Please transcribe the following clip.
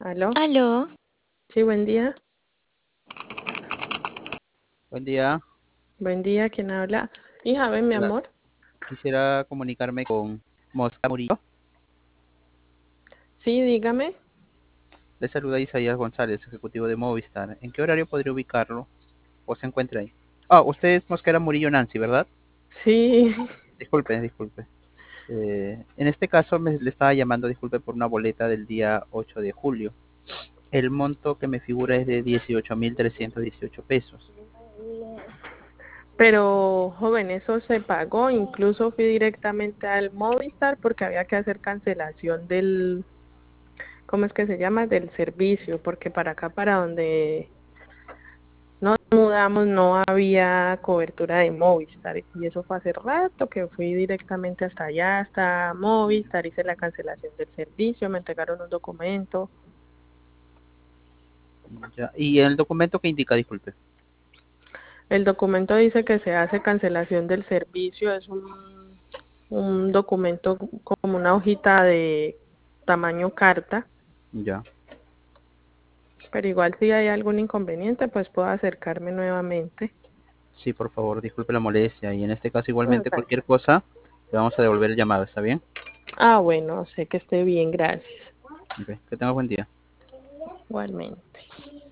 ¿Aló? Aló, Sí, buen día. Buen día. Buen día, ¿quién habla? Hija, ven, mi Hola. amor. Quisiera comunicarme con Mosca Murillo. Sí, dígame. Le saluda Isaías González, ejecutivo de Movistar. ¿En qué horario podría ubicarlo o se encuentra ahí? Usted es Mosquera Murillo Nancy, ¿verdad? Sí, Disculpe. En este caso le estaba llamando, disculpe, por una boleta del día 8 de julio. El monto que me figura es de 18.318 pesos. pero joven, eso se pagó. Incluso fui directamente al Movistar porque había que hacer cancelación del, ¿cómo es que se llama? Del servicio, porque para acá, para donde nos mudamos, no había cobertura de Movistar. Y eso fue hace rato que fui directamente hasta allá, hasta Movistar, hice la cancelación del servicio, me entregaron un documento. Ya. Y el documento que indica, disculpe. El documento dice que se hace cancelación del servicio, es un documento como una hojita de tamaño carta, Ya. pero igual si hay algún inconveniente, pues puedo acercarme nuevamente. Sí, por favor, disculpe la molestia. Y en este caso, Ah, igualmente, tranquilo. cualquier cosa, le vamos a devolver el llamado, ¿está bien? Bueno, sé que esté bien, gracias. Ok, que tenga buen día. Igualmente.